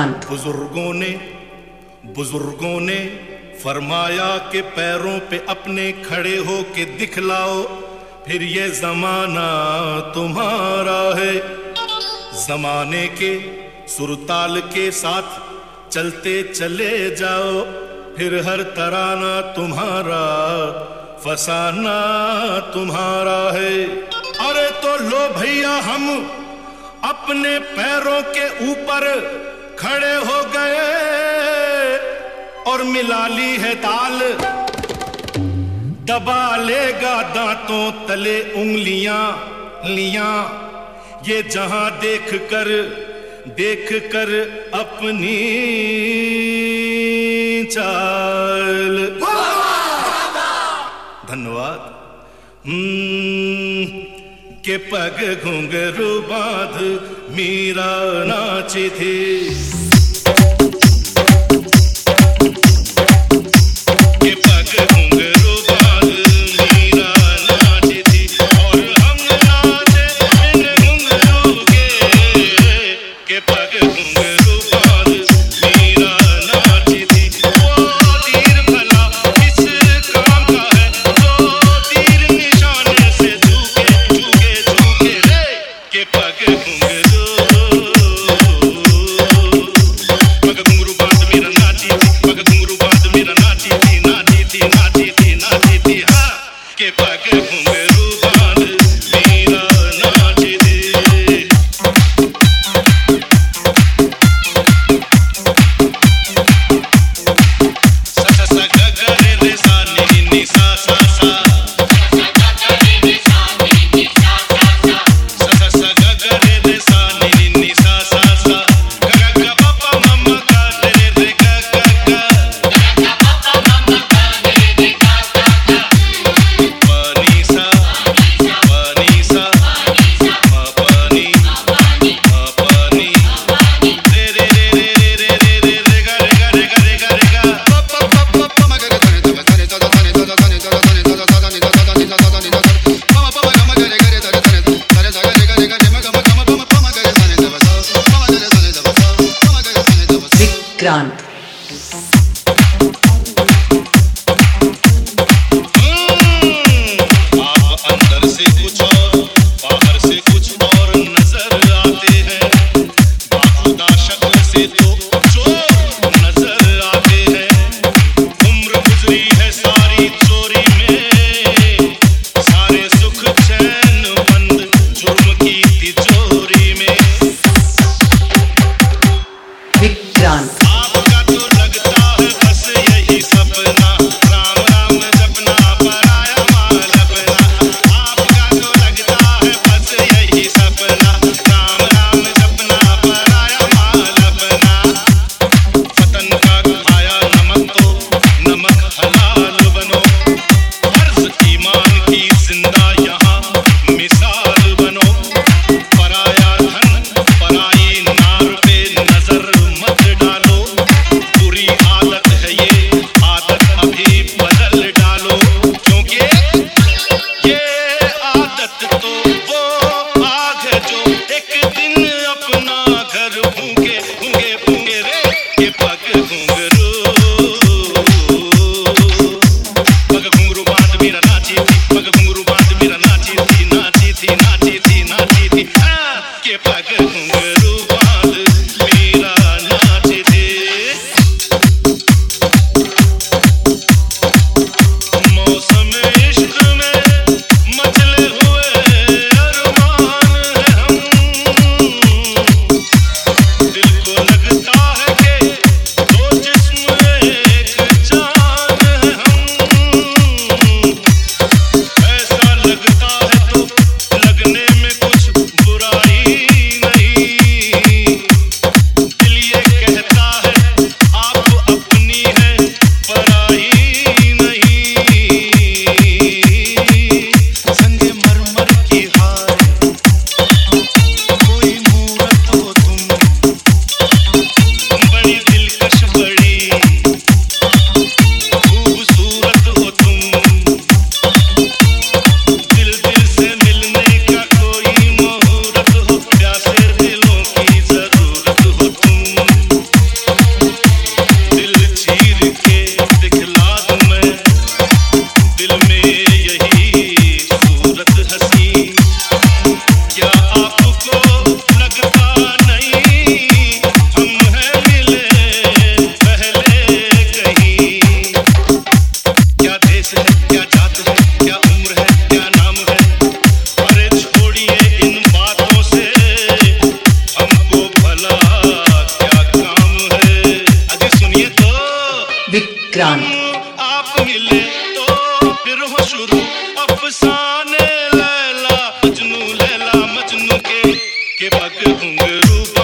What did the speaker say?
शान। बुजुर्गों ने फरमाया कि पैरों पे अपने खड़े हो के दिखलाओ, फिर ये जमाना तुम्हारा है। जमाने के सुरताल के साथ चलते चले जाओ, फिर हर तराना तुम्हारा, फसाना तुम्हारा है। अरे तो लो भैया हम अपने पैरों के ऊपर खड़े हो गए और मिला ली है ताल, दबा लेगा दांतों तले उंगलियां लियां, ये जहां देख कर अपनी चाल। धन्यवाद। के पग घुंघरू बांध मीरा नाची थी, के पग घुंघरू बांध मीरा नाची थी, और हम नाचे इन घुंघरू के पग घुंघरू बांध मीरा नाची थी। वो तीर भला किस काम का है, जो तीर निशाने से झुके रे, के पग घुंघरू हम आप मिले तो फिर हो शुरू अफसाने लैला मजनू के पग घुंघरू